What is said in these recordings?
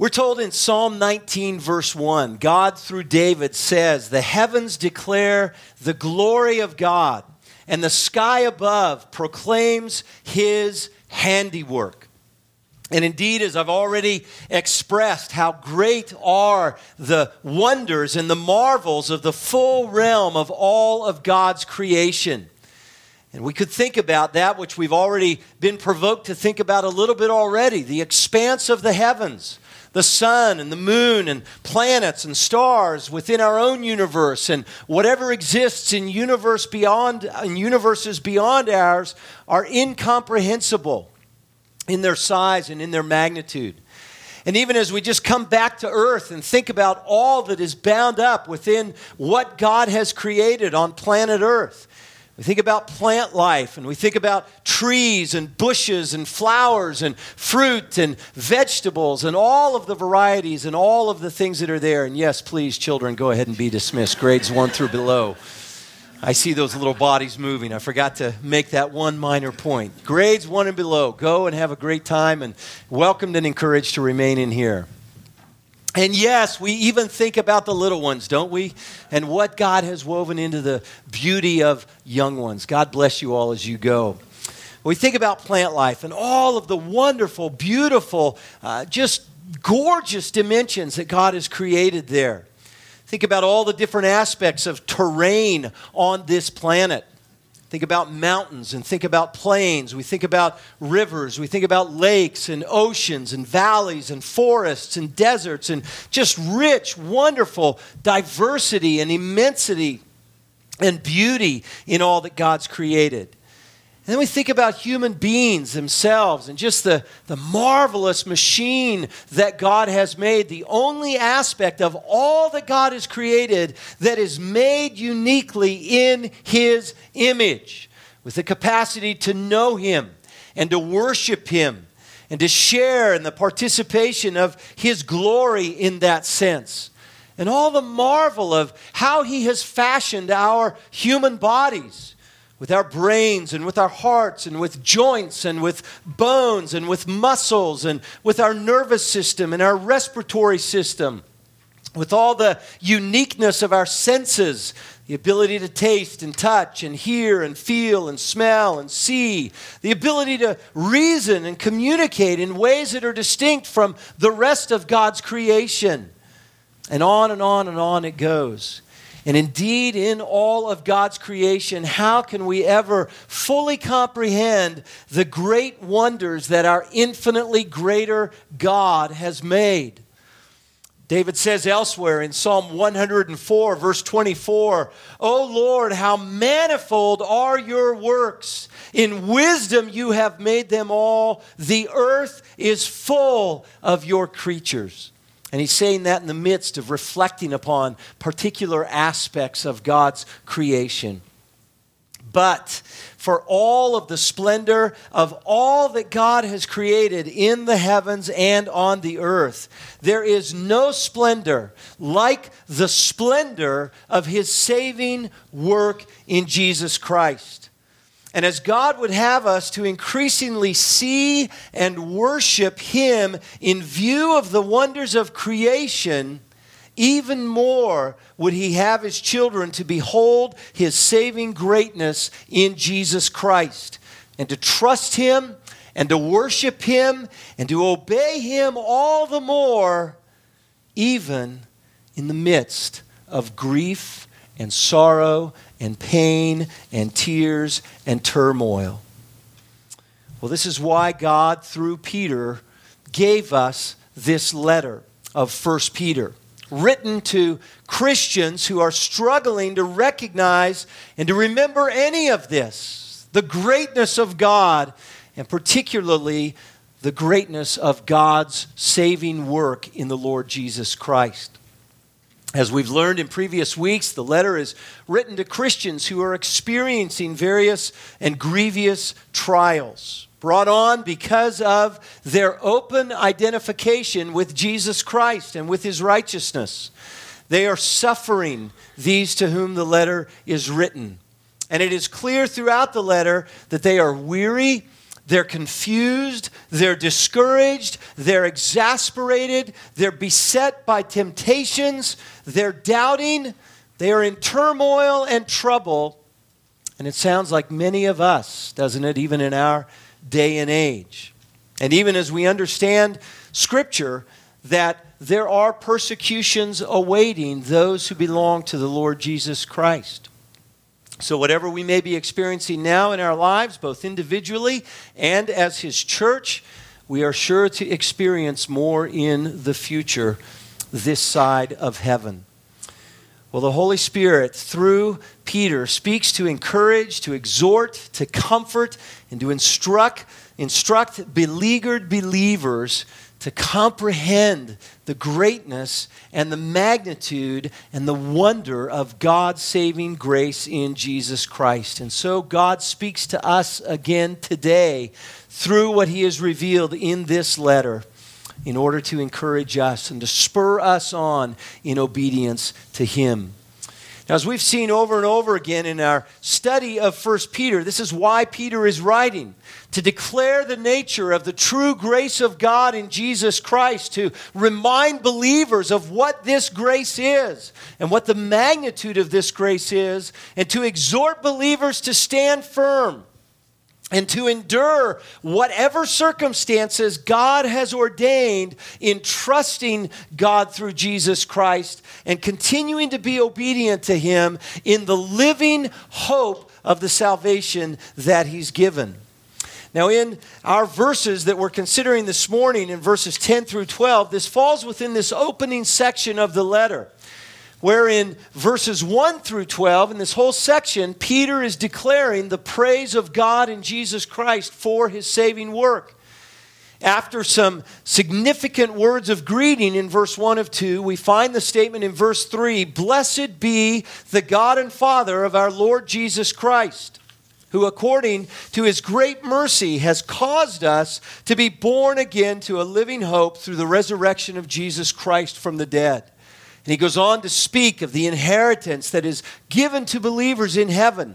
We're told in Psalm 19, verse 1, God through David says, "The heavens declare the glory of God, and the sky above proclaims his handiwork." And indeed, as I've already expressed, how great are the wonders and the marvels of the full realm of all of God's creation. And we could think about that, which we've already been provoked to think about a little bit already, the expanse of the heavens, the sun and the moon and planets and stars within our own universe, and whatever exists in universes beyond ours are incomprehensible in their size and in their magnitude. And even as we just come back to earth and think about all that is bound up within what God has created on planet Earth, we think about plant life, and we think about trees and bushes and flowers and fruit and vegetables and all of the varieties and all of the things that are there. And yes, please, children, go ahead and be dismissed. Grades 1 through below. I see those little bodies moving. I forgot to make that one minor point. Grades 1 and below, go and have a great time, and welcomed and encouraged to remain in here. And yes, we even think about the little ones, don't we? And what God has woven into the beauty of young ones. God bless you all as you go. We think about plant life and all of the wonderful, beautiful, just gorgeous dimensions that God has created there. Think about all the different aspects of terrain on this planet. Think about mountains and think about plains. We think about rivers. We think about lakes and oceans and valleys and forests and deserts and just rich, wonderful diversity and immensity and beauty in all that God's created. And then we think about human beings themselves and just the marvelous machine that God has made, the only aspect of all that God has created that is made uniquely in His image, with the capacity to know Him and to worship Him and to share in the participation of His glory in that sense. And all the marvel of how He has fashioned our human bodies, with our brains and with our hearts and with joints and with bones and with muscles and with our nervous system and our respiratory system, with all the uniqueness of our senses, the ability to taste and touch and hear and feel and smell and see, the ability to reason and communicate in ways that are distinct from the rest of God's creation. And on and on and on it goes. And indeed, in all of God's creation, how can we ever fully comprehend the great wonders that our infinitely greater God has made? David says elsewhere in Psalm 104, verse 24, "O Lord, how manifold are your works! In wisdom you have made them all. The earth is full of your creatures." And he's saying that in the midst of reflecting upon particular aspects of God's creation. But for all of the splendor of all that God has created in the heavens and on the earth, there is no splendor like the splendor of His saving work in Jesus Christ. And as God would have us to increasingly see and worship Him in view of the wonders of creation, even more would He have His children to behold His saving greatness in Jesus Christ, and to trust Him and to worship Him and to obey Him all the more, even in the midst of grief and sorrow and pain and tears and turmoil. Well, this is why God, through Peter, gave us this letter of 1 Peter, written to Christians who are struggling to recognize and to remember any of this, the greatness of God, and particularly the greatness of God's saving work in the Lord Jesus Christ. As we've learned in previous weeks, the letter is written to Christians who are experiencing various and grievous trials, brought on because of their open identification with Jesus Christ and with His righteousness. They are suffering, these to whom the letter is written. And it is clear throughout the letter that they are weary, They're confused, they're discouraged, they're exasperated, they're beset by temptations, they're doubting, they are in turmoil and trouble. And it sounds like many of us, doesn't it, even in our day and age. And even as we understand Scripture, that there are persecutions awaiting those who belong to the Lord Jesus Christ. So whatever we may be experiencing now in our lives, both individually and as His church, we are sure to experience more in the future this side of heaven. Well, the Holy Spirit, through Peter, speaks to encourage, to exhort, to comfort, and to instruct beleaguered believers to comprehend the greatness and the magnitude and the wonder of God's saving grace in Jesus Christ. And so God speaks to us again today through what He has revealed in this letter in order to encourage us and to spur us on in obedience to Him. Now, as we've seen over and over again in our study of 1 Peter, this is why Peter is writing, to declare the nature of the true grace of God in Jesus Christ, to remind believers of what this grace is and what the magnitude of this grace is, and to exhort believers to stand firm and to endure whatever circumstances God has ordained in trusting God through Jesus Christ and continuing to be obedient to Him in the living hope of the salvation that He's given. Now, in our verses that we're considering this morning, in verses 10 through 12, this falls within this opening section of the letter, where in verses 1 through 12, in this whole section, Peter is declaring the praise of God in Jesus Christ for His saving work. After some significant words of greeting in verse 1 of 2, we find the statement in verse 3, "Blessed be the God and Father of our Lord Jesus Christ, who according to His great mercy has caused us to be born again to a living hope through the resurrection of Jesus Christ from the dead." And he goes on to speak of the inheritance that is given to believers in heaven,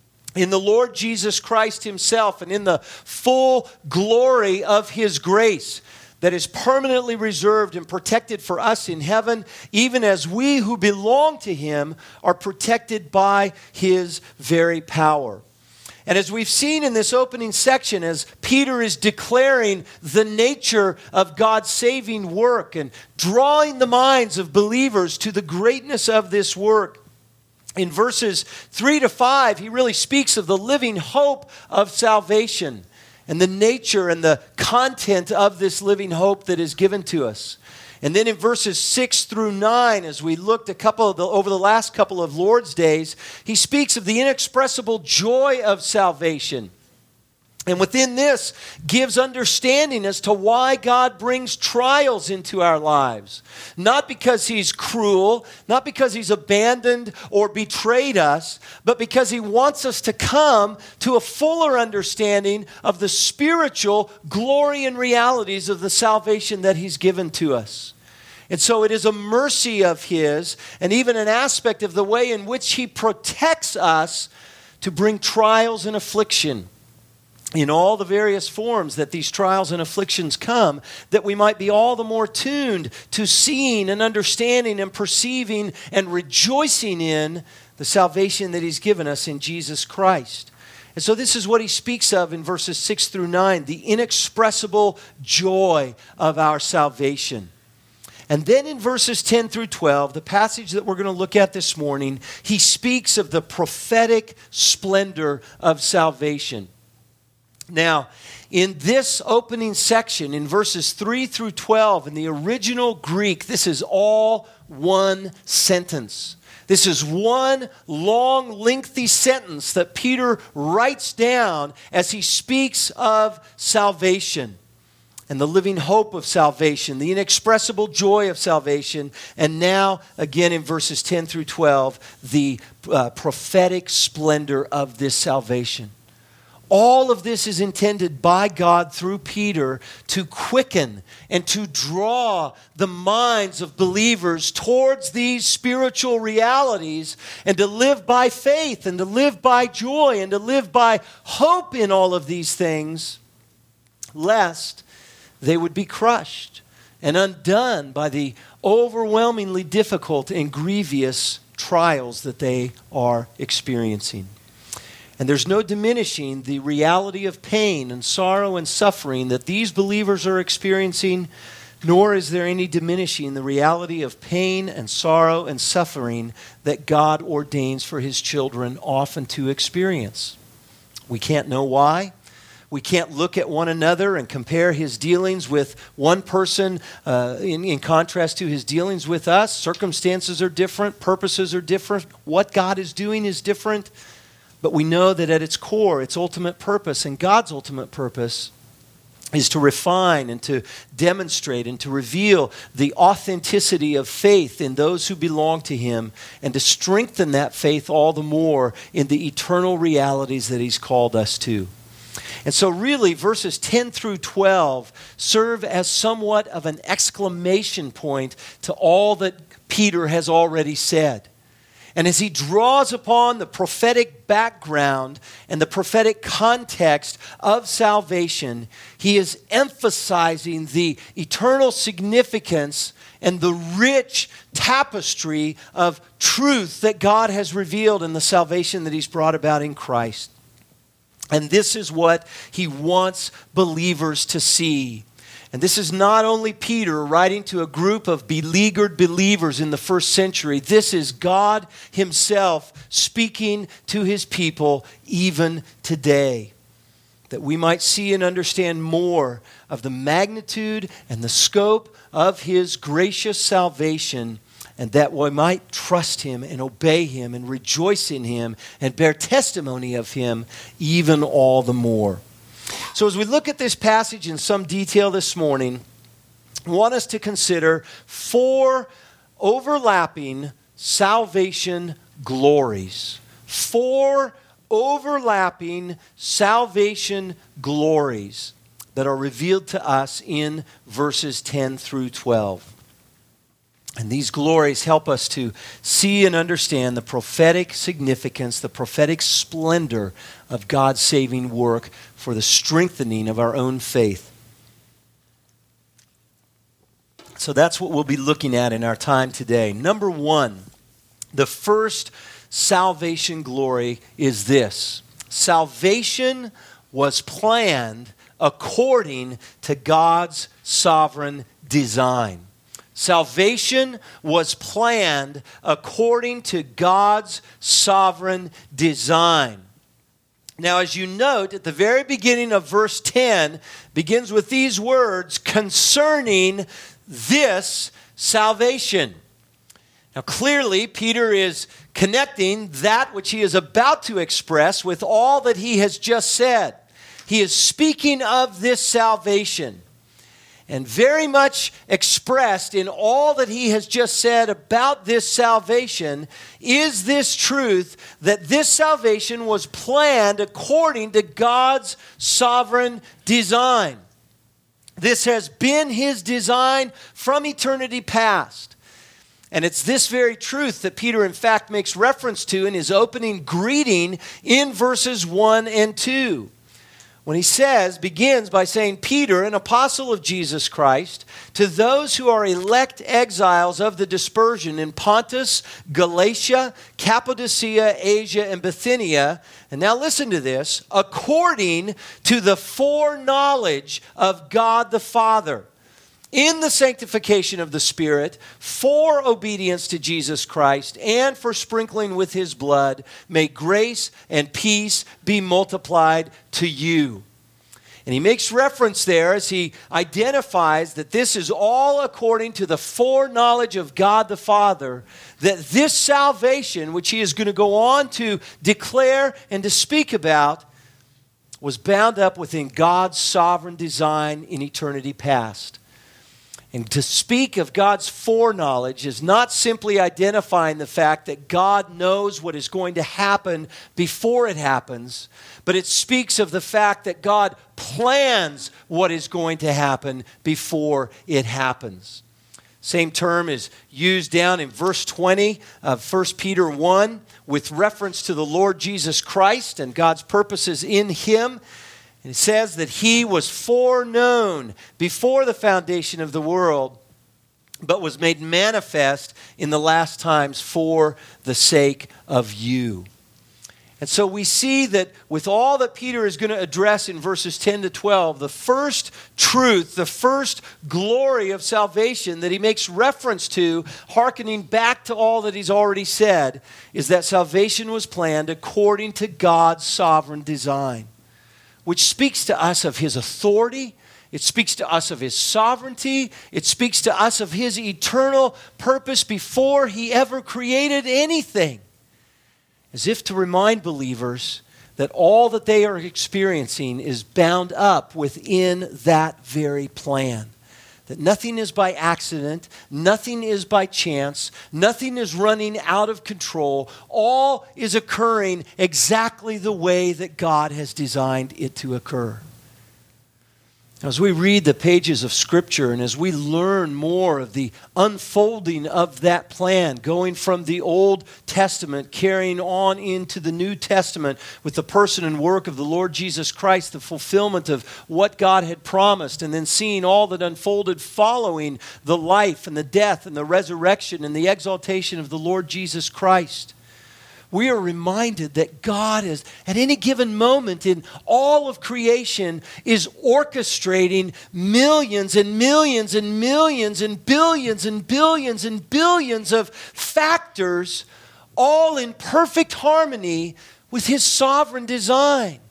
in the Lord Jesus Christ Himself, and in the full glory of His grace that is permanently reserved and protected for us in heaven, even as we who belong to Him are protected by His very power. And as we've seen in this opening section, as Peter is declaring the nature of God's saving work and drawing the minds of believers to the greatness of this work, in verses 3 to 5, he really speaks of the living hope of salvation and the nature and the content of this living hope that is given to us. And then in verses 6 through 9, as we looked over the last couple of Lord's days, he speaks of the inexpressible joy of salvation. And within this gives understanding as to why God brings trials into our lives. Not because He's cruel, not because He's abandoned or betrayed us, but because He wants us to come to a fuller understanding of the spiritual glory and realities of the salvation that He's given to us. And so it is a mercy of His, and even an aspect of the way in which He protects us to bring trials and affliction in all the various forms that these trials and afflictions come, that we might be all the more tuned to seeing and understanding and perceiving and rejoicing in the salvation that He's given us in Jesus Christ. And so this is what he speaks of in verses 6 through 9, the inexpressible joy of our salvation. And then in verses 10 through 12, the passage that we're going to look at this morning, he speaks of the prophetic splendor of salvation. Now, in this opening section, in verses 3 through 12, in the original Greek, this is all one sentence. This is one long, lengthy sentence that Peter writes down as he speaks of salvation and the living hope of salvation, the inexpressible joy of salvation, and now, again in verses 10 through 12, the prophetic splendor of this salvation. All of this is intended by God through Peter to quicken and to draw the minds of believers towards these spiritual realities and to live by faith and to live by joy and to live by hope in all of these things lest they would be crushed and undone by the overwhelmingly difficult and grievous trials that they are experiencing. And there's no diminishing the reality of pain and sorrow and suffering that these believers are experiencing, nor is there any diminishing the reality of pain and sorrow and suffering that God ordains for his children often to experience. We can't know why. We can't look at one another and compare his dealings with one person in contrast to his dealings with us. Circumstances are different. Purposes are different. What God is doing is different. But we know that at its core, its ultimate purpose, and God's ultimate purpose, is to refine and to demonstrate and to reveal the authenticity of faith in those who belong to him, and to strengthen that faith all the more in the eternal realities that he's called us to. And so really, verses 10 through 12 serve as somewhat of an exclamation point to all that Peter has already said. And as he draws upon the prophetic background and the prophetic context of salvation, he is emphasizing the eternal significance and the rich tapestry of truth that God has revealed in the salvation that he's brought about in Christ. And this is what he wants believers to see. And this is not only Peter writing to a group of beleaguered believers in the first century. This is God himself speaking to his people even today, that we might see and understand more of the magnitude and the scope of his gracious salvation, and that we might trust him and obey him and rejoice in him and bear testimony of him even all the more. So as we look at this passage in some detail this morning, I want us to consider 4 overlapping salvation glories. 4 overlapping salvation glories that are revealed to us in verses 10 through 12. And these glories help us to see and understand the prophetic significance, the prophetic splendor of God's saving work for the strengthening of our own faith. So that's what we'll be looking at in our time today. Number 1, the first salvation glory is this: salvation was planned according to God's sovereign design. Salvation was planned according to God's sovereign design. Now, as you note, at the very beginning of verse 10, begins with these words, concerning this salvation. Now, clearly, Peter is connecting that which he is about to express with all that he has just said. He is speaking of this salvation. And very much expressed in all that he has just said about this salvation is this truth that this salvation was planned according to God's sovereign design. This has been his design from eternity past. And it's this very truth that Peter, in fact, makes reference to in his opening greeting in verses 1 and 2. When he begins by saying, Peter, an apostle of Jesus Christ, to those who are elect exiles of the dispersion in Pontus, Galatia, Cappadocia, Asia, and Bithynia. And now listen to this, according to the foreknowledge of God the Father, in the sanctification of the Spirit, for obedience to Jesus Christ, and for sprinkling with his blood, may grace and peace be multiplied to you. And he makes reference there as he identifies that this is all according to the foreknowledge of God the Father, that this salvation, which he is going to go on to declare and to speak about, was bound up within God's sovereign design in eternity past. And to speak of God's foreknowledge is not simply identifying the fact that God knows what is going to happen before it happens, but it speaks of the fact that God plans what is going to happen before it happens. Same term is used down in verse 20 of 1 Peter 1 with reference to the Lord Jesus Christ and God's purposes in him. And it says that he was foreknown before the foundation of the world, but was made manifest in the last times for the sake of you. And so we see that with all that Peter is going to address in verses 10 to 12, the first truth, the first glory of salvation that he makes reference to, hearkening back to all that he's already said, is that salvation was planned according to God's sovereign design, which speaks to us of his authority. It speaks to us of his sovereignty. It speaks to us of his eternal purpose before he ever created anything. As if to remind believers that all that they are experiencing is bound up within that very plan. That nothing is by accident, nothing is by chance, nothing is running out of control. All is occurring exactly the way that God has designed it to occur. As we read the pages of Scripture and as we learn more of the unfolding of that plan, going from the Old Testament, carrying on into the New Testament with the person and work of the Lord Jesus Christ, the fulfillment of what God had promised, and then seeing all that unfolded following the life and the death and the resurrection and the exaltation of the Lord Jesus Christ, we are reminded that God is, at any given moment in all of creation, is orchestrating millions and millions and millions and billions and billions and billions of factors, all in perfect harmony with his sovereign design.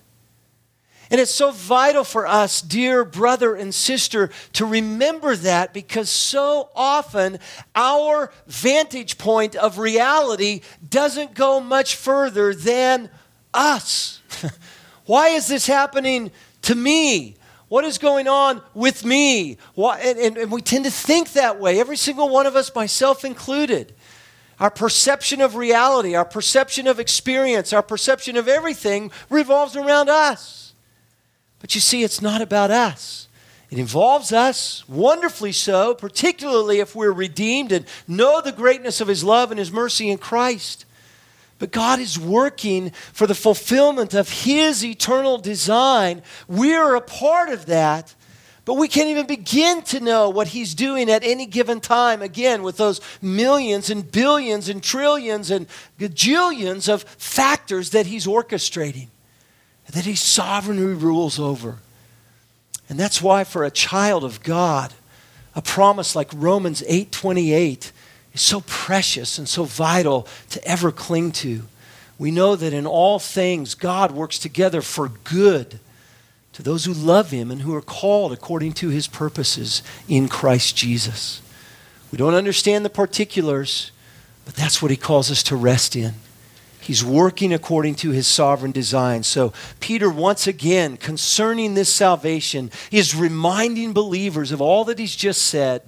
And it's so vital for us, dear brother and sister, to remember that, because so often our vantage point of reality doesn't go much further than us. Why is this happening to me? What is going on with me? Why? And we tend to think that way, every single one of us, myself included. Our perception of reality, our perception of experience, our perception of everything revolves around us. But you see, it's not about us. It involves us, wonderfully so, particularly if we're redeemed and know the greatness of his love and his mercy in Christ. But God is working for the fulfillment of his eternal design. We're a part of that, but we can't even begin to know what he's doing at any given time, again, with those millions and billions and trillions and gajillions of factors that he's orchestrating, that he sovereignly rules over. And that's why for a child of God, a promise like Romans 8:28 is so precious and so vital to ever cling to. We know that in all things God works together for good to those who love him and who are called according to his purposes in Christ Jesus. We don't understand the particulars, but that's what he calls us to rest in. He's working according to his sovereign design. So Peter, once again, concerning this salvation, is reminding believers of all that he's just said,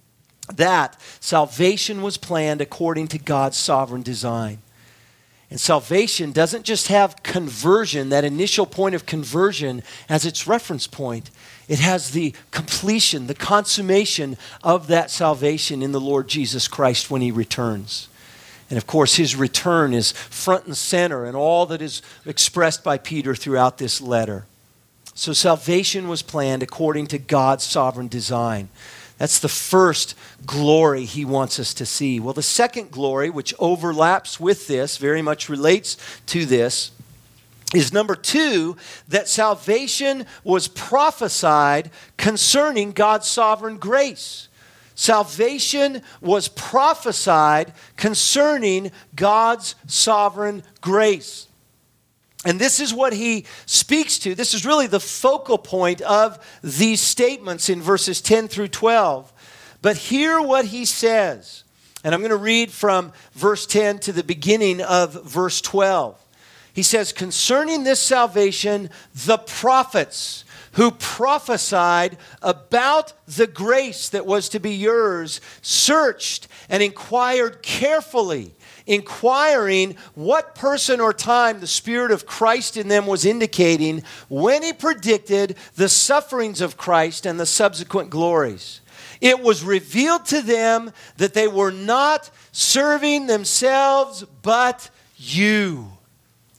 that salvation was planned according to God's sovereign design. And salvation doesn't just have conversion, that initial point of conversion, as its reference point. It has the completion, the consummation of that salvation in the Lord Jesus Christ when he returns. And of course, his return is front and center in all that is expressed by Peter throughout this letter. So salvation was planned according to God's sovereign design. That's the first glory he wants us to see. Well, the second glory, which overlaps with this, very much relates to this, is number two, that salvation was prophesied concerning God's sovereign grace. Salvation was prophesied concerning God's sovereign grace. And this is what he speaks to. This is really the focal point of these statements in verses 10 through 12. But hear what he says. And I'm going to read from verse 10 to the beginning of verse 12. He says, concerning this salvation, the prophets who prophesied about the grace that was to be yours searched and inquired carefully, inquiring what person or time the Spirit of Christ in them was indicating when he predicted the sufferings of Christ and the subsequent glories. It was revealed to them that they were not serving themselves but you.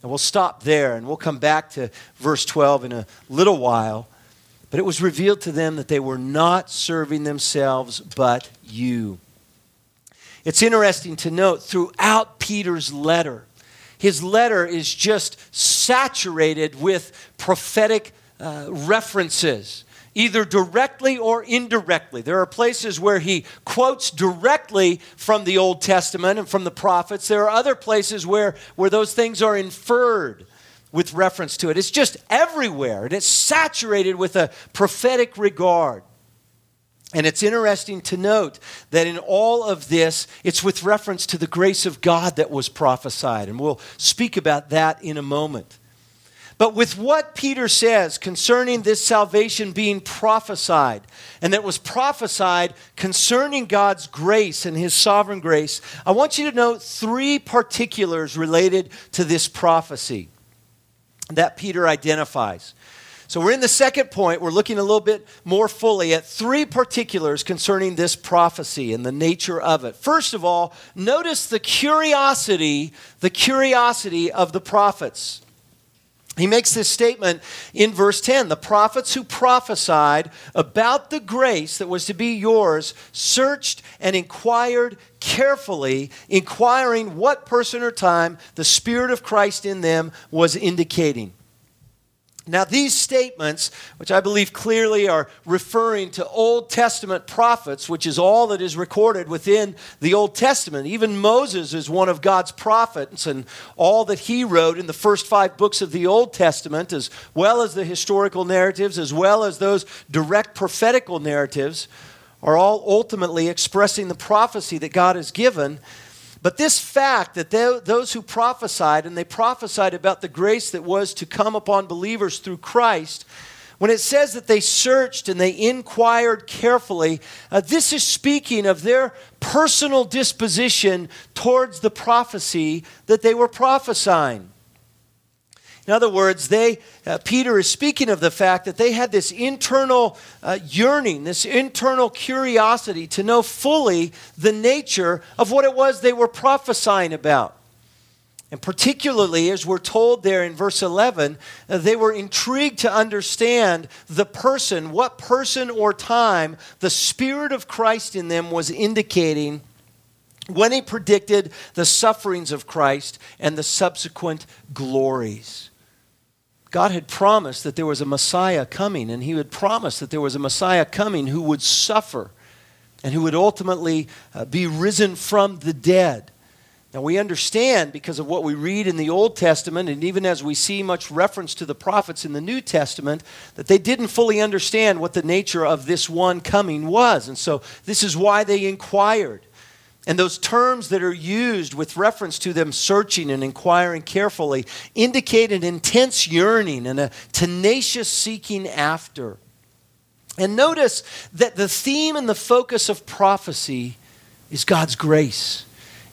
And we'll stop there, and we'll come back to verse 12 in a little while. But it was revealed to them that they were not serving themselves, but you. It's interesting to note throughout Peter's letter, his letter is just saturated with prophetic references, either directly or indirectly. There are places where he quotes directly from the Old Testament and from the prophets. There are other places where those things are inferred with reference to it. It's just everywhere, and it's saturated with a prophetic regard. And it's interesting to note that in all of this, it's with reference to the grace of God that was prophesied. And we'll speak about that in a moment. But with what Peter says concerning this salvation being prophesied, and that was prophesied concerning God's grace and his sovereign grace, I want you to note three particulars related to this prophecy that Peter identifies. So we're in the second point. We're looking a little bit more fully at three particulars concerning this prophecy and the nature of it. First of all, notice the curiosity of the prophets. He makes this statement in verse 10. The prophets who prophesied about the grace that was to be yours searched and inquired carefully, inquiring what person or time the Spirit of Christ in them was indicating. Now, these statements, which I believe clearly are referring to Old Testament prophets, which is all that is recorded within the Old Testament. Even Moses is one of God's prophets, and all that he wrote in the first 5 books of the Old Testament, as well as the historical narratives, as well as those direct prophetical narratives, are all ultimately expressing the prophecy that God has given. But this fact that those who prophesied, and they prophesied about the grace that was to come upon believers through Christ, when it says that they searched and they inquired carefully, this is speaking of their personal disposition towards the prophecy that they were prophesying. In other words, Peter is speaking of the fact that they had this internal yearning, this internal curiosity to know fully the nature of what it was they were prophesying about. And particularly, as we're told there in verse 11, they were intrigued to understand the person, what person or time the Spirit of Christ in them was indicating when he predicted the sufferings of Christ and the subsequent glories. God had promised that there was a Messiah coming, and he had promised that there was a Messiah coming who would suffer and who would ultimately be risen from the dead. Now we understand, because of what we read in the Old Testament, and even as we see much reference to the prophets in the New Testament, that they didn't fully understand what the nature of this one coming was. And so this is why they inquired. And those terms that are used with reference to them searching and inquiring carefully indicate an intense yearning and a tenacious seeking after. And notice that the theme and the focus of prophecy is God's grace.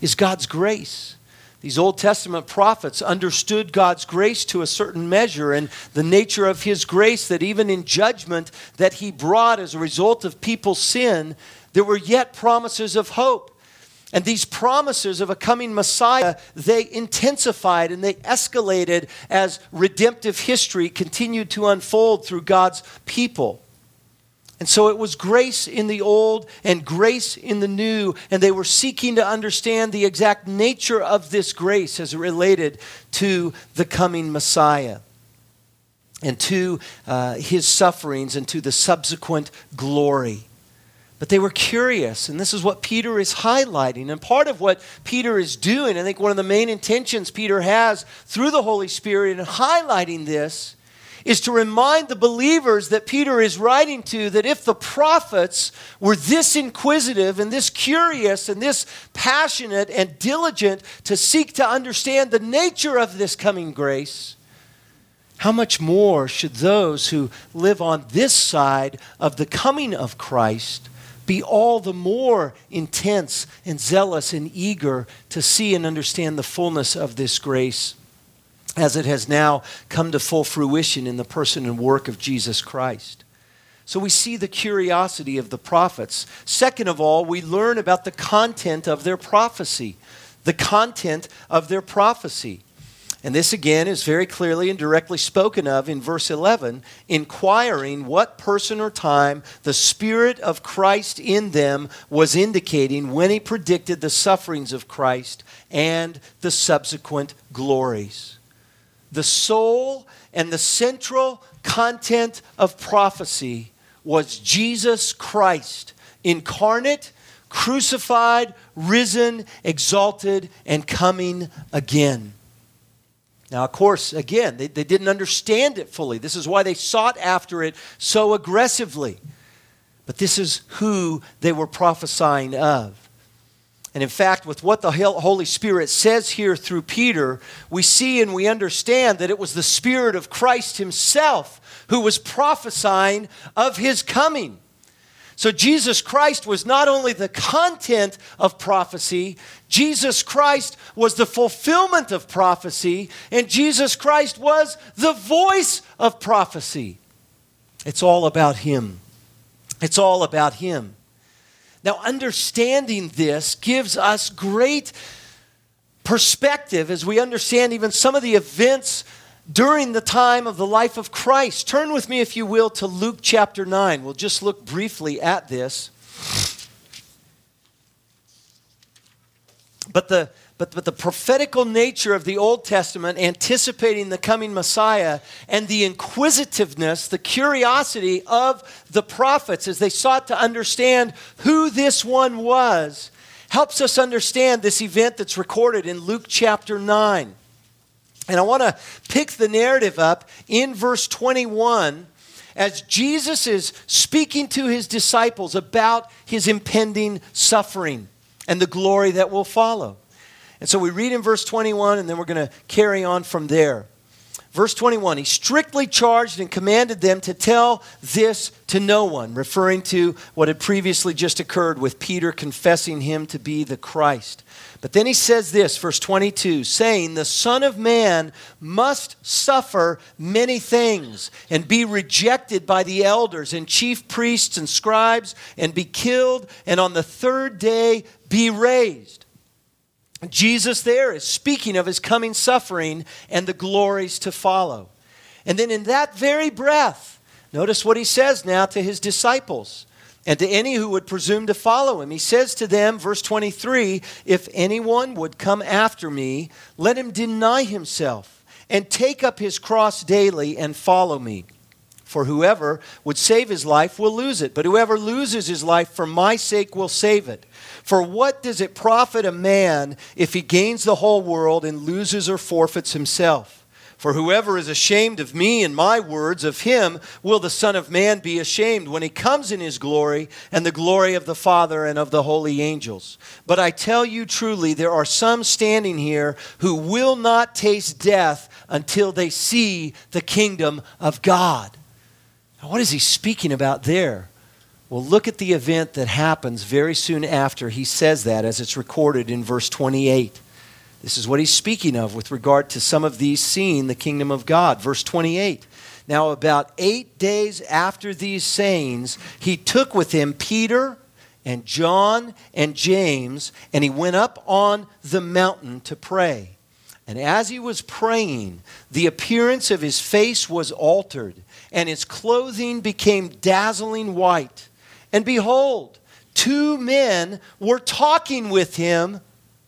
These Old Testament prophets understood God's grace to a certain measure, and the nature of his grace, that even in judgment that he brought as a result of people's sin, there were yet promises of hope. And these promises of a coming Messiah, they intensified and they escalated as redemptive history continued to unfold through God's people. And so it was grace in the old and grace in the new, and they were seeking to understand the exact nature of this grace as it related to the coming Messiah and to his sufferings and to the subsequent glory. But they were curious, and this is what Peter is highlighting. And part of what Peter is doing, I think one of the main intentions Peter has through the Holy Spirit in highlighting this, is to remind the believers that Peter is writing to, that if the prophets were this inquisitive and this curious and this passionate and diligent to seek to understand the nature of this coming grace, how much more should those who live on this side of the coming of Christ be all the more intense and zealous and eager to see and understand the fullness of this grace as it has now come to full fruition in the person and work of Jesus Christ. So we see the curiosity of the prophets. Second of all, we learn about the content of their prophecy. The content of their prophecy. And this again is very clearly and directly spoken of in verse 11, inquiring what person or time the Spirit of Christ in them was indicating when he predicted the sufferings of Christ and the subsequent glories. The soul and the central content of prophecy was Jesus Christ, incarnate, crucified, risen, exalted, and coming again. Now, of course, again, they didn't understand it fully. This is why they sought after it so aggressively. But this is who they were prophesying of. And in fact, with what the Holy Spirit says here through Peter, we see and we understand that it was the Spirit of Christ himself who was prophesying of his coming. So Jesus Christ was not only the content of prophecy, Jesus Christ was the fulfillment of prophecy, and Jesus Christ was the voice of prophecy. It's all about him. It's all about him. Now, understanding this gives us great perspective as we understand even some of the events during the time of the life of Christ. Turn with me, if you will, to Luke chapter 9. We'll just look briefly at this. But the prophetical nature of the Old Testament, anticipating the coming Messiah, and the inquisitiveness, the curiosity of the prophets as they sought to understand who this one was, helps us understand this event that's recorded in Luke chapter 9. And I want to pick the narrative up in verse 21 as Jesus is speaking to his disciples about his impending suffering and the glory that will follow. And so we read in verse 21, and then we're going to carry on from there. Verse 21, he strictly charged and commanded them to tell this to no one, referring to what had previously just occurred with Peter confessing him to be the Christ. But then he says this, verse 22, saying, the Son of Man must suffer many things and be rejected by the elders and chief priests and scribes and be killed and on the third day be raised. Jesus there is speaking of his coming suffering and the glories to follow. And then in that very breath, notice what he says now to his disciples and to any who would presume to follow him. He says to them, verse 23, if anyone would come after me, let him deny himself and take up his cross daily and follow me. For whoever would save his life will lose it, but whoever loses his life for my sake will save it. For what does it profit a man if he gains the whole world and loses or forfeits himself? For whoever is ashamed of me and my words, of him will the Son of Man be ashamed when he comes in his glory and the glory of the Father and of the holy angels. But I tell you truly, there are some standing here who will not taste death until they see the kingdom of God. Now, what is he speaking about there? Well, look at the event that happens very soon after he says that, as it's recorded in verse 28. This is what he's speaking of with regard to some of these seeing the kingdom of God. Verse 28. Now, about 8 days after these sayings, he took with him Peter and John and James, and he went up on the mountain to pray. And as he was praying, the appearance of his face was altered, and his clothing became dazzling white. And behold, 2 men were talking with him,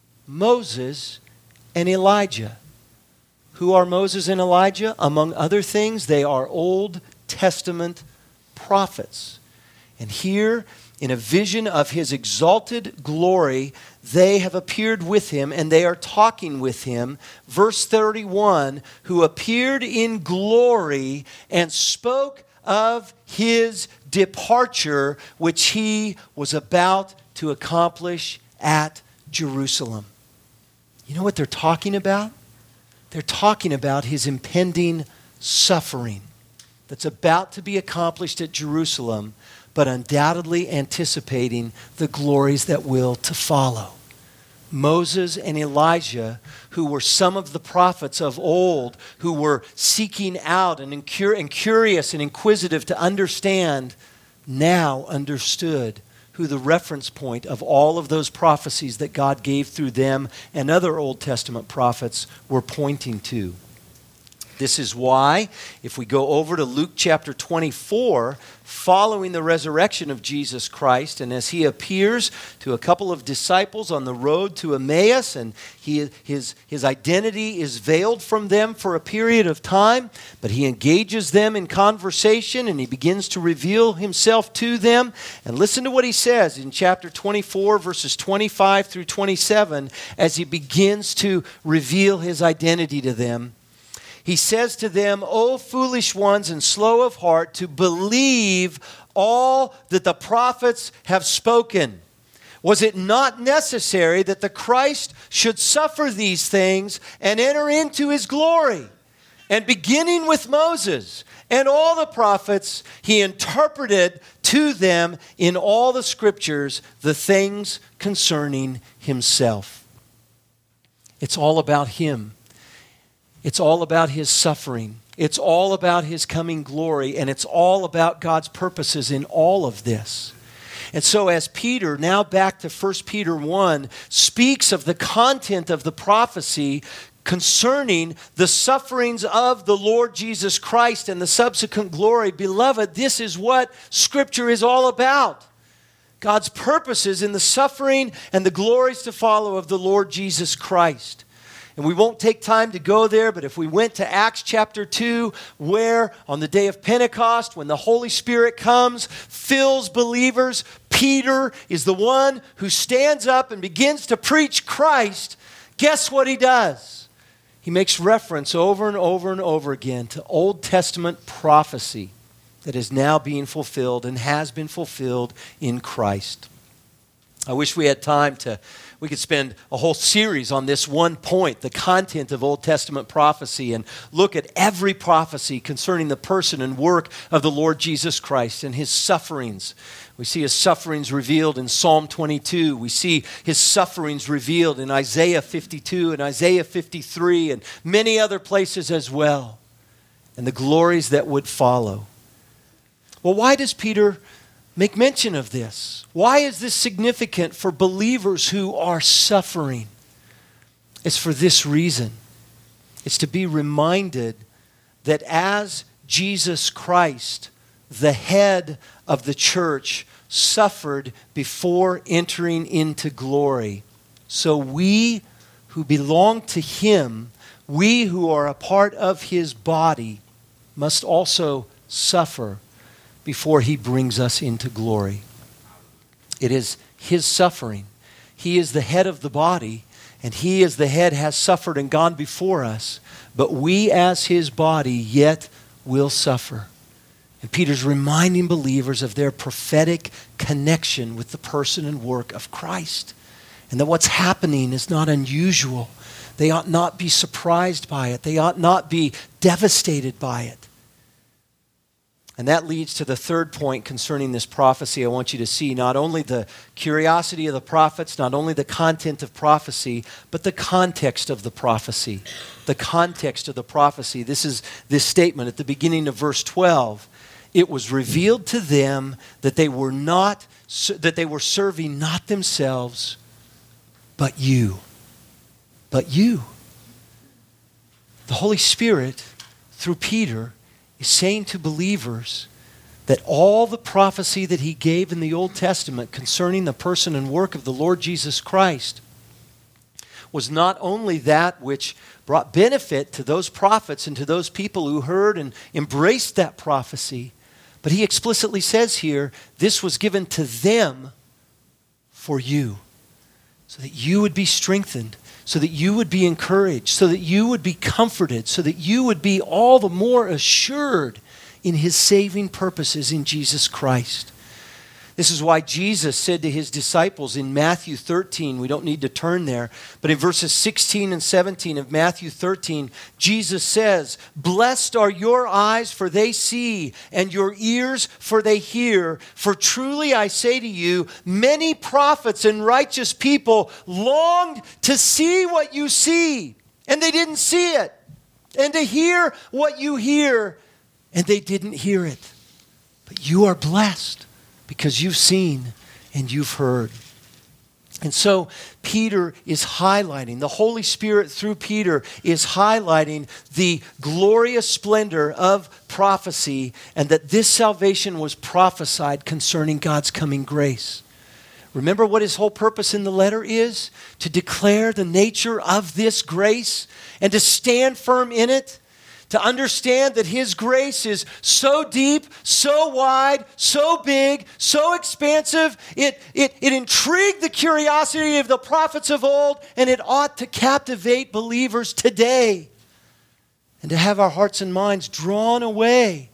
Moses and Elijah. Who are Moses and Elijah? Among other things, they are Old Testament prophets. And here, in a vision of his exalted glory, they have appeared with him and they are talking with him. Verse 31, who appeared in glory and spoke of his departure, which he was about to accomplish at Jerusalem. You know what they're talking about? They're talking about his impending suffering that's about to be accomplished at Jerusalem, but undoubtedly anticipating the glories that will to follow. Moses and Elijah, who were some of the prophets of old, who were seeking out and curious and inquisitive to understand, now understood who the reference point of all of those prophecies that God gave through them and other Old Testament prophets were pointing to. This is why, if we go over to Luke chapter 24, following the resurrection of Jesus Christ, and as he appears to a couple of disciples on the road to Emmaus, and his identity is veiled from them for a period of time, but he engages them in conversation and he begins to reveal himself to them. And listen to what he says in chapter 24, verses 25 through 27, as he begins to reveal his identity to them. He says to them, "O foolish ones and slow of heart to believe all that the prophets have spoken. Was it not necessary that the Christ should suffer these things and enter into his glory? And beginning with Moses and all the prophets, he interpreted to them in all the scriptures the things concerning himself." It's all about him. It's all about his suffering. It's all about his coming glory, and it's all about God's purposes in all of this. And so as Peter, now back to 1 Peter 1, speaks of the content of the prophecy concerning the sufferings of the Lord Jesus Christ and the subsequent glory, beloved, this is what Scripture is all about. God's purposes in the suffering and the glories to follow of the Lord Jesus Christ. And we won't take time to go there, but if we went to Acts chapter 2, where on the day of Pentecost, when the Holy Spirit comes, fills believers, Peter is the one who stands up and begins to preach Christ. Guess what he does? He makes reference over and over and over again to Old Testament prophecy that is now being fulfilled and has been fulfilled in Christ. I wish we had time we could spend a whole series on this one point, the content of Old Testament prophecy, and look at every prophecy concerning the person and work of the Lord Jesus Christ and his sufferings. We see his sufferings revealed in Psalm 22. We see his sufferings revealed in Isaiah 52 and Isaiah 53 and many other places as well, and the glories that would follow. Well, why does Peter make mention of this? Why is this significant for believers who are suffering? It's for this reason. It's to be reminded that as Jesus Christ, the head of the church, suffered before entering into glory, so we who belong to him, we who are a part of his body, must also suffer before he brings us into glory. It is his suffering. He is the head of the body, and he as the head has suffered and gone before us, but we as his body yet will suffer. And Peter's reminding believers of their prophetic connection with the person and work of Christ, and that what's happening is not unusual. They ought not be surprised by it. They ought not be devastated by it. And that leads to the third point concerning this prophecy. I want you to see not only the curiosity of the prophets, not only the content of prophecy, but the context of the prophecy. The context of the prophecy. This is this statement at the beginning of verse 12. It was revealed to them that they were serving not themselves, but you. But you. The Holy Spirit, through Peter, is saying to believers that all the prophecy that he gave in the Old Testament concerning the person and work of the Lord Jesus Christ was not only that which brought benefit to those prophets and to those people who heard and embraced that prophecy, but he explicitly says here, this was given to them for you, so that you would be strengthened, so that you would be encouraged, so that you would be comforted, so that you would be all the more assured in his saving purposes in Jesus Christ. This is why Jesus said to his disciples in Matthew 13, we don't need to turn there, but in verses 16 and 17 of Matthew 13, Jesus says, "Blessed are your eyes, for they see, and your ears, for they hear. For truly I say to you, many prophets and righteous people longed to see what you see, and they didn't see it, and to hear what you hear, and they didn't hear it. But you are blessed, because you've seen and you've heard. And so Peter is highlighting, the Holy Spirit through Peter is highlighting the glorious splendor of prophecy, and that this salvation was prophesied concerning God's coming grace. Remember what his whole purpose in the letter is? To declare the nature of this grace and to stand firm in it. To understand that his grace is so deep, so wide, so big, so expansive, it intrigued the curiosity of the prophets of old, and it ought to captivate believers today. And to have our hearts and minds drawn away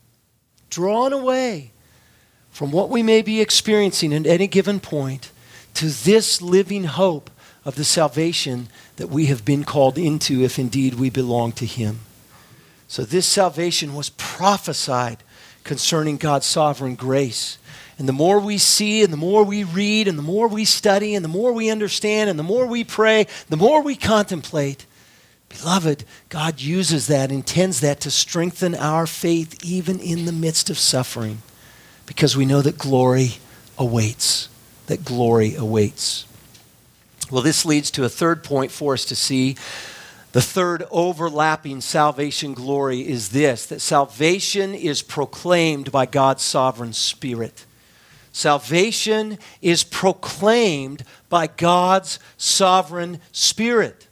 from what we may be experiencing at any given point to this living hope of the salvation that we have been called into, if indeed we belong to him. So this salvation was prophesied concerning God's sovereign grace. And the more we see and the more we read and the more we study and the more we understand and the more we pray, the more we contemplate, beloved, God uses that, intends that to strengthen our faith even in the midst of suffering, because we know that glory awaits. That glory awaits. Well, this leads to a third point for us to see. The third overlapping salvation glory is this, that salvation is proclaimed by God's sovereign Spirit. Salvation is proclaimed by God's sovereign Spirit.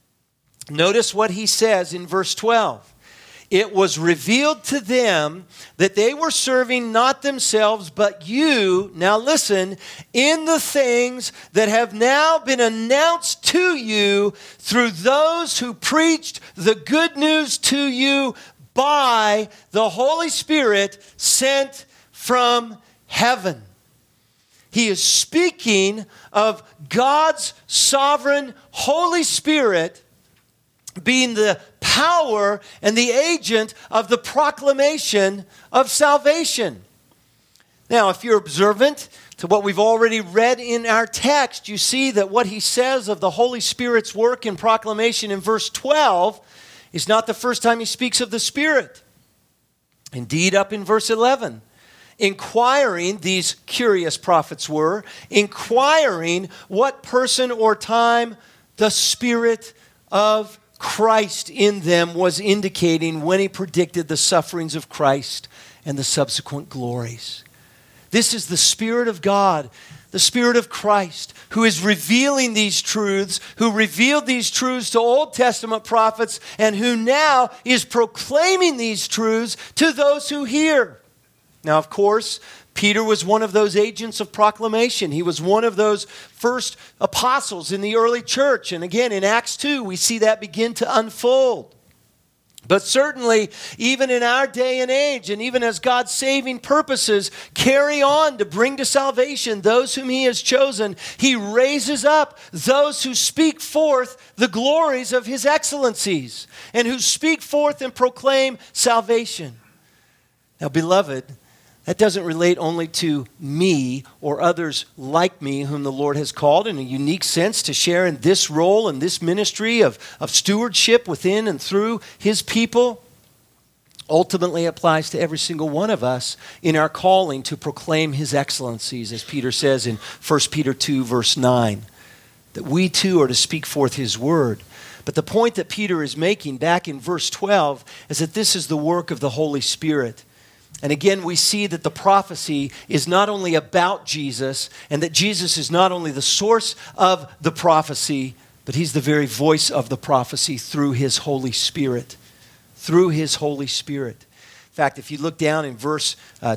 Notice what he says in verse 12. It was revealed to them that they were serving not themselves, but you, now listen, in the things that have now been announced to you through those who preached the good news to you by the Holy Spirit sent from heaven. He is speaking of God's sovereign Holy Spirit being the power and the agent of the proclamation of salvation. Now, if you're observant to what we've already read in our text, you see that what he says of the Holy Spirit's work in proclamation in verse 12 is not the first time he speaks of the Spirit. Indeed, up in verse 11, inquiring, these curious prophets were, inquiring what person or time the Spirit of Christ in them was indicating when he predicted the sufferings of Christ and the subsequent glories. This is the Spirit of God, the Spirit of Christ, who is revealing these truths, who revealed these truths to Old Testament prophets, and who now is proclaiming these truths to those who hear. Now, of course, Peter was one of those agents of proclamation. He was one of those first apostles in the early church. And again, in Acts 2, we see that begin to unfold. But certainly, even in our day and age, and even as God's saving purposes carry on to bring to salvation those whom he has chosen, he raises up those who speak forth the glories of his excellencies and who speak forth and proclaim salvation. Now, beloved, that doesn't relate only to me or others like me whom the Lord has called in a unique sense to share in this role and this ministry of stewardship within and through his people. Ultimately applies to every single one of us in our calling to proclaim his excellencies, as Peter says in 1 Peter 2, verse 9, that we too are to speak forth his word. But the point that Peter is making back in verse 12 is that this is the work of the Holy Spirit. And again, we see that the prophecy is not only about Jesus, and that Jesus is not only the source of the prophecy, but he's the very voice of the prophecy through his Holy Spirit. Through his Holy Spirit. In fact, if you look down in verse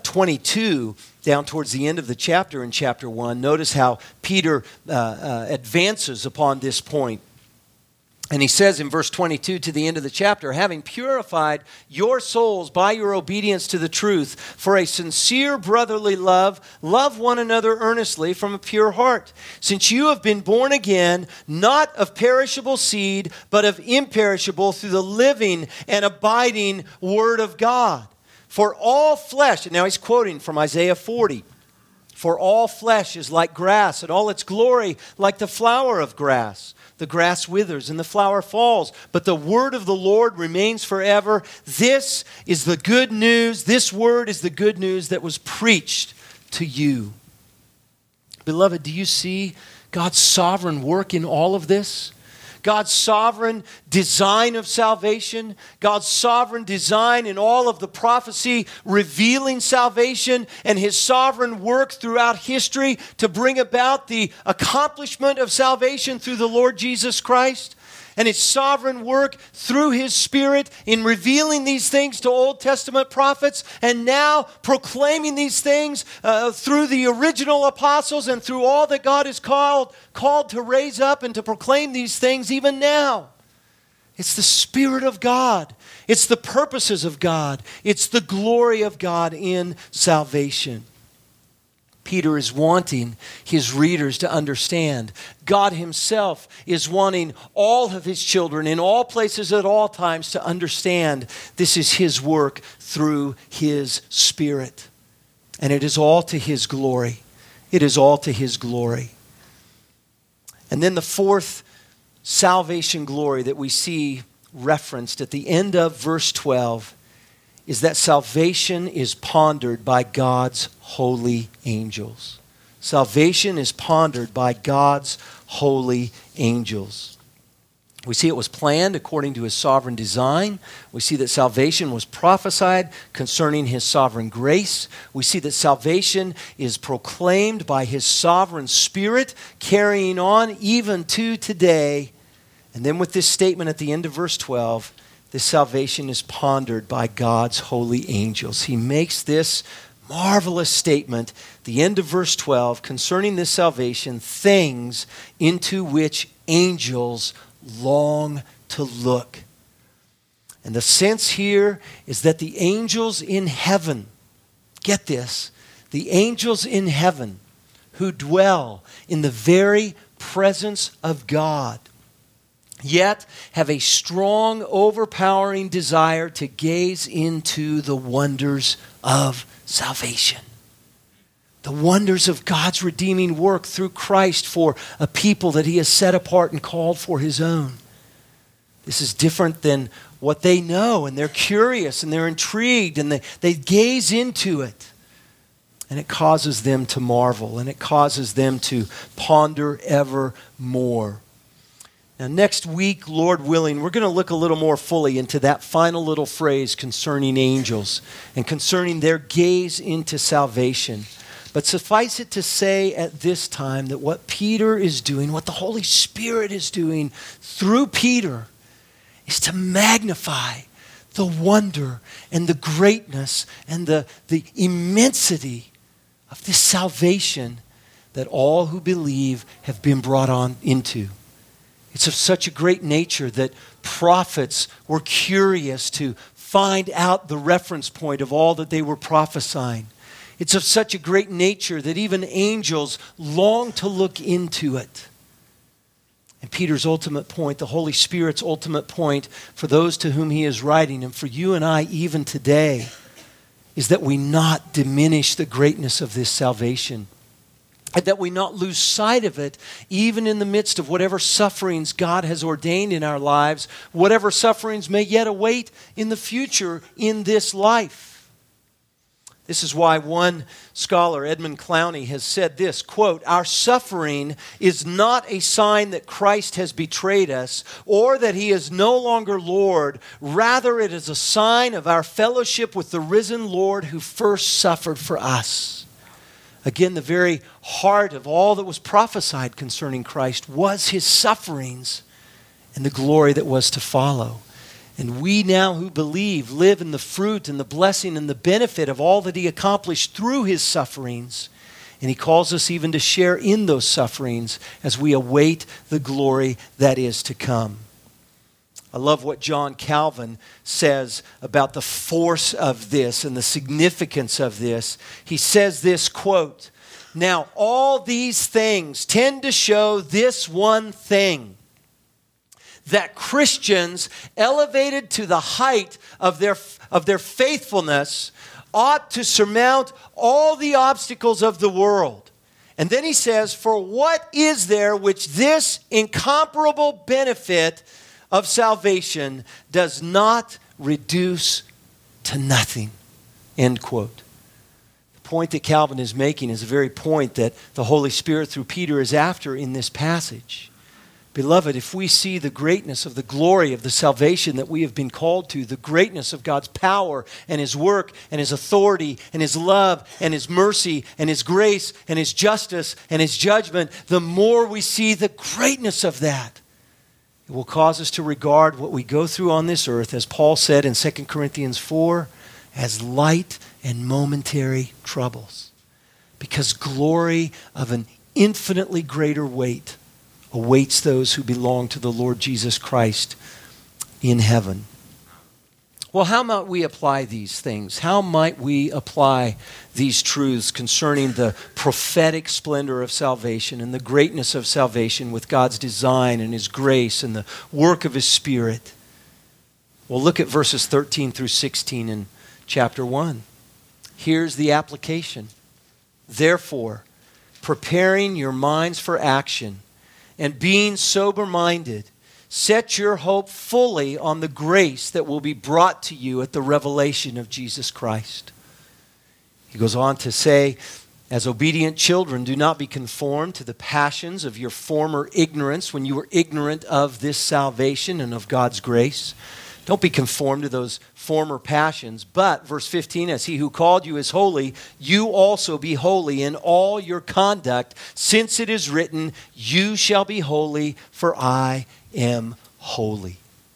22, down towards the end of the chapter in chapter 1, notice how Peter advances upon this point. And he says in verse 22 to the end of the chapter, having purified your souls by your obedience to the truth for a sincere brotherly love, love one another earnestly from a pure heart. Since you have been born again, not of perishable seed, but of imperishable through the living and abiding word of God. For all flesh, and now he's quoting from Isaiah 40, for all flesh is like grass, and all its glory like the flower of grass. The grass withers and the flower falls, but the word of the Lord remains forever. This is the good news. This word is the good news that was preached to you. Beloved, do you see God's sovereign work in all of this? God's sovereign design of salvation, God's sovereign design in all of the prophecy revealing salvation, and His sovereign work throughout history to bring about the accomplishment of salvation through the Lord Jesus Christ. And His sovereign work through His Spirit in revealing these things to Old Testament prophets, and now proclaiming these things through the original apostles and through all that God has called to raise up and to proclaim these things even now. It's the Spirit of God. It's the purposes of God. It's the glory of God in salvation. Peter is wanting his readers to understand. God Himself is wanting all of His children in all places at all times to understand this is His work through His Spirit. And it is all to His glory. It is all to His glory. And then the fourth salvation glory that we see referenced at the end of verse 12 is that salvation is pondered by God's holy angels. Salvation is pondered by God's holy angels. We see it was planned according to His sovereign design. We see that salvation was prophesied concerning His sovereign grace. We see that salvation is proclaimed by His sovereign Spirit, carrying on even to today. And then with this statement at the end of verse 12, this salvation is pondered by God's holy angels. He makes this marvelous statement, the end of verse 12, concerning this salvation, things into which angels long to look. And the sense here is that the angels in heaven, get this, the angels in heaven who dwell in the very presence of God, yet have a strong, overpowering desire to gaze into the wonders of salvation. The wonders of God's redeeming work through Christ for a people that He has set apart and called for His own. This is different than what they know, and they're curious and they're intrigued and they gaze into it. And it causes them to marvel, and it causes them to ponder ever more. Now, next week, Lord willing, we're going to look a little more fully into that final little phrase concerning angels and concerning their gaze into salvation. But suffice it to say at this time that what Peter is doing, what the Holy Spirit is doing through Peter, is to magnify the wonder and the greatness and the immensity of this salvation that all who believe have been brought on into. It's of such a great nature that prophets were curious to find out the reference point of all that they were prophesying. It's of such a great nature that even angels long to look into it. And Peter's ultimate point, the Holy Spirit's ultimate point for those to whom he is writing, and for you and I even today, is that we not diminish the greatness of this salvation. And that we not lose sight of it, even in the midst of whatever sufferings God has ordained in our lives, whatever sufferings may yet await in the future in this life. This is why one scholar, Edmund Clowney, has said this, quote, "Our suffering is not a sign that Christ has betrayed us or that He is no longer Lord. Rather, it is a sign of our fellowship with the risen Lord who first suffered for us." Again, the very heart of all that was prophesied concerning Christ was His sufferings and the glory that was to follow. And we now who believe live in the fruit and the blessing and the benefit of all that He accomplished through His sufferings. And He calls us even to share in those sufferings as we await the glory that is to come. I love what John Calvin says about the force of this and the significance of this. He says this, quote, "Now all these things tend to show this one thing, that Christians elevated to the height of their faithfulness ought to surmount all the obstacles of the world." And then he says, "For what is there which this incomparable benefit of salvation does not reduce to nothing?" End quote. The point that Calvin is making is the very point that the Holy Spirit through Peter is after in this passage. Beloved, if we see the greatness of the glory of the salvation that we have been called to, the greatness of God's power and His work and His authority and His love and His mercy and His grace and His justice and His judgment, the more we see the greatness of that, it will cause us to regard what we go through on this earth, as Paul said in 2 Corinthians 4, as light and momentary troubles. Because glory of an infinitely greater weight awaits those who belong to the Lord Jesus Christ in heaven. Well, how might we apply these things? How might we apply these truths concerning the prophetic splendor of salvation and the greatness of salvation with God's design and His grace and the work of His Spirit? Well, look at verses 13 through 16 in chapter 1. Here's the application. Therefore, preparing your minds for action, and being sober-minded, set your hope fully on the grace that will be brought to you at the revelation of Jesus Christ. He goes on to say, as obedient children, do not be conformed to the passions of your former ignorance when you were ignorant of this salvation and of God's grace. Don't be conformed to those former passions. But, verse 15, as He who called you is holy, you also be holy in all your conduct, since it is written, you shall be holy, for I am holy.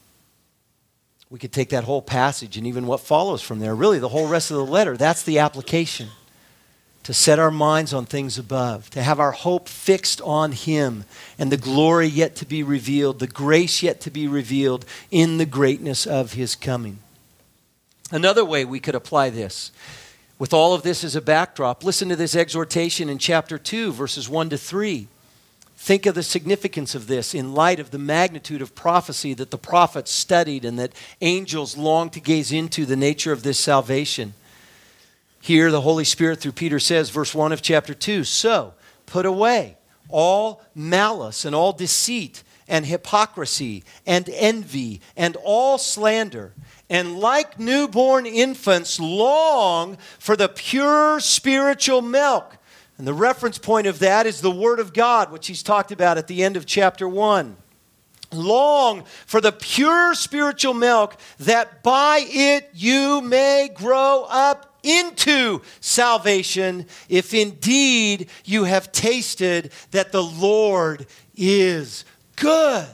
We could take that whole passage and even what follows from there, really the whole rest of the letter. That's the application. To set our minds on things above, to have our hope fixed on Him and the glory yet to be revealed, the grace yet to be revealed in the greatness of His coming. Another way we could apply this, with all of this as a backdrop, listen to this exhortation in chapter 2, verses 1 to 3. Think of the significance of this in light of the magnitude of prophecy that the prophets studied and that angels longed to gaze into the nature of this salvation. Here, the Holy Spirit through Peter says, verse 1 of chapter 2, so put away all malice and all deceit and hypocrisy and envy and all slander, and like newborn infants, long for the pure spiritual milk. And the reference point of that is the Word of God, which he's talked about at the end of chapter 1. Long for the pure spiritual milk, that by it you may grow up into salvation, if indeed you have tasted that the Lord is good.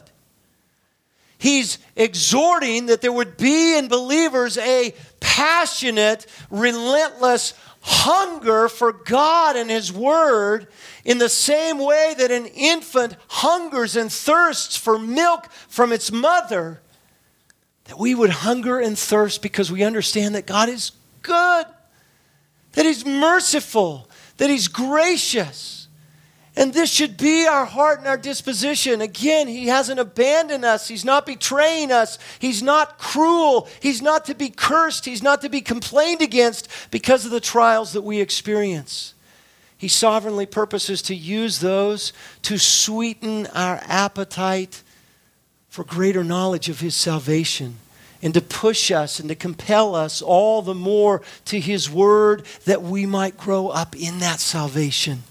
He's exhorting that there would be in believers a passionate, relentless hunger for God and His Word, in the same way that an infant hungers and thirsts for milk from its mother, that we would hunger and thirst because we understand that God is good, that He's merciful, that He's gracious. And this should be our heart and our disposition. Again, He hasn't abandoned us. He's not betraying us. He's not cruel. He's not to be cursed. He's not to be complained against because of the trials that we experience. He sovereignly purposes to use those to sweeten our appetite for greater knowledge of His salvation, and to push us and to compel us all the more to His Word, that we might grow up in that salvation.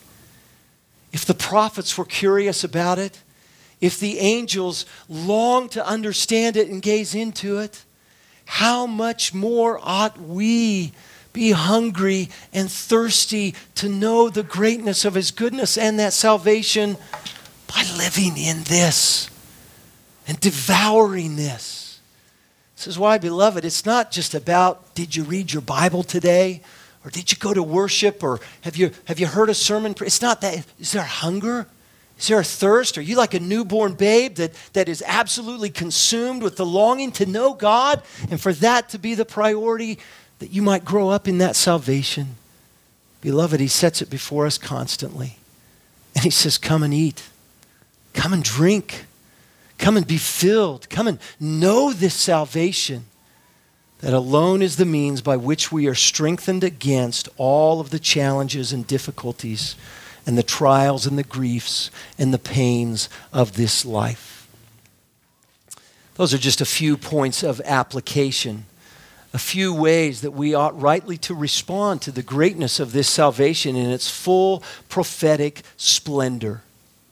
If the prophets were curious about it, if the angels longed to understand it and gaze into it, how much more ought we be hungry and thirsty to know the greatness of His goodness and that salvation by living in this and devouring this. This is why, beloved, it's not just about, did you read your Bible today? Or did you go to worship? Or have you heard a sermon? It's not that. Is there hunger? Is there a thirst? Are you like a newborn babe that is absolutely consumed with the longing to know God? And for that to be the priority, that you might grow up in that salvation. Beloved, He sets it before us constantly. And He says, come and eat. Come and drink. Come and be filled. Come and know this salvation, that alone is the means by which we are strengthened against all of the challenges and difficulties and the trials and the griefs and the pains of this life. Those are just a few points of application. a few ways that we ought rightly to respond to the greatness of this salvation in its full prophetic splendor.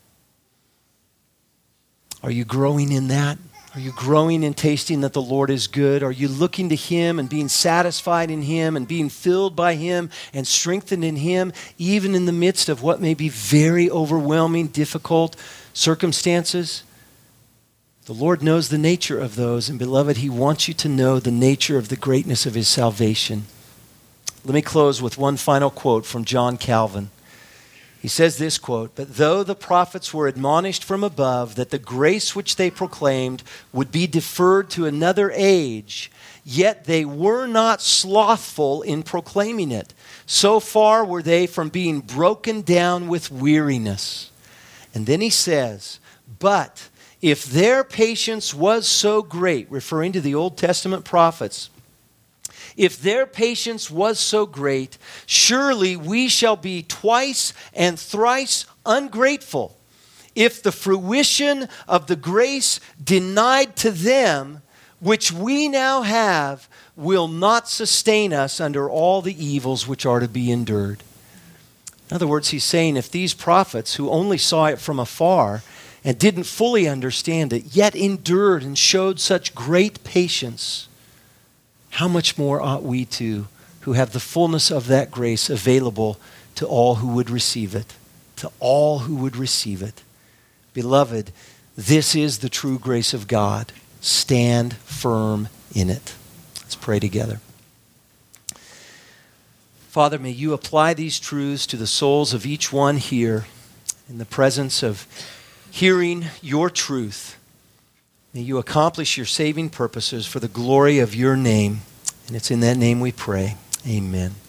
Are you growing in that? Are you growing in tasting that the Lord is good? Are you looking to Him and being satisfied in Him and being filled by Him and strengthened in Him, even in the midst of what may be very overwhelming, difficult circumstances? The Lord knows the nature of those, and beloved, He wants you to know the nature of the greatness of His salvation. Let me close with one final quote from John Calvin. He says this quote, "But though the prophets were admonished from above that the grace which they proclaimed would be deferred to another age, yet they were not slothful in proclaiming it. So far were they from being broken down with weariness." And then he says, "But if their patience was so great," referring to the Old Testament prophets, "if their patience was so great, surely we shall be twice and thrice ungrateful if the fruition of the grace denied to them, which we now have, will not sustain us under all the evils which are to be endured." In other words, he's saying if these prophets who only saw it from afar and didn't fully understand it, yet endured and showed such great patience, how much more ought we to, who have the fullness of that grace available to all who would receive it, to all who would receive it. Beloved, this is the true grace of God. Stand firm in it. Let's pray together. Father, may you apply these truths to the souls of each one here in the presence of hearing your truth. May you accomplish your saving purposes for the glory of your name. And it's in that name we pray. Amen.